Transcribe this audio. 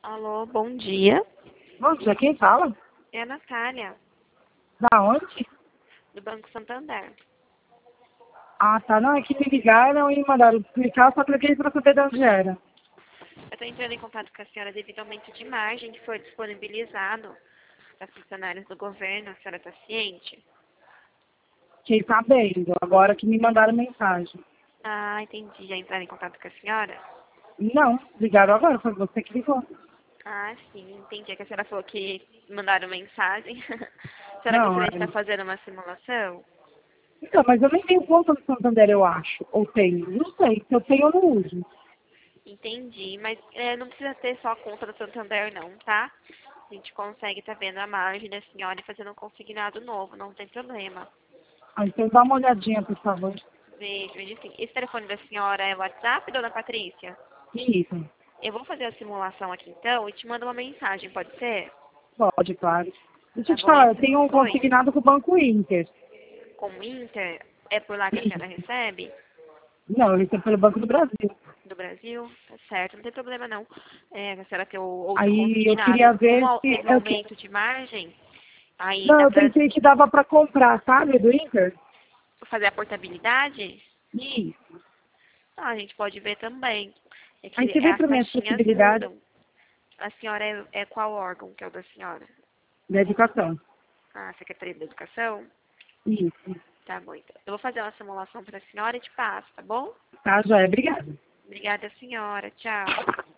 Alô, bom dia. Bom dia, quem fala? É a Natália, Da onde? do Banco Santander. Ah, tá. Não, é que me ligaram e mandaram explicar, só cliquei para saber de onde era. Eu estou entrando em contato com a senhora devido ao aumento de margem que foi disponibilizado para funcionários do governo. A senhora está ciente? Fiquei sabendo, agora que me mandaram mensagem. Ah, entendi. Já entraram em contato com a senhora? Não, ligaram agora, foi você que ligou. Ah, sim, entendi. É que a senhora falou que mandaram mensagem. A senhora Não, gostaria de estar fazendo uma simulação? então, mas eu nem tenho conta no Santander, eu acho. Ou tenho? Não sei, se eu tenho, eu não uso. Entendi, mas não precisa ter só a conta do Santander não, tá? A gente consegue estar vendo a margem da senhora e fazendo um consignado novo, não tem problema. Ah, então dá uma olhadinha, por favor. Veja sim. Esse telefone da senhora é WhatsApp, dona Patrícia? Isso, Eu vou fazer a simulação aqui então e te mando uma mensagem, pode ser? pode, claro. Deixa eu Tá te bom? falar, eu tenho um Oi. consignado com o Banco Inter. Com o Inter, é por lá que a senhora recebe? Não, eu recebo pelo Banco do Brasil. Do Brasil? Tá certo, não tem problema não. A senhora tem o outro Aí eu consignado, queria ver se... teve um aumento de margem, aí Não, dá eu pra pensei que dava para comprar, sabe, do Inter? fazer a portabilidade? Isso. Ah, a gente pode ver também. É Aí que você vê as para minhas taxinhas possibilidades mudam. A senhora é qual órgão que é o da senhora? da educação. A Secretaria da Educação? Isso. Tá bom, então. Eu vou fazer uma simulação para a senhora e te passo, tá bom? Tá, joia. Obrigada. Obrigada, senhora. Tchau.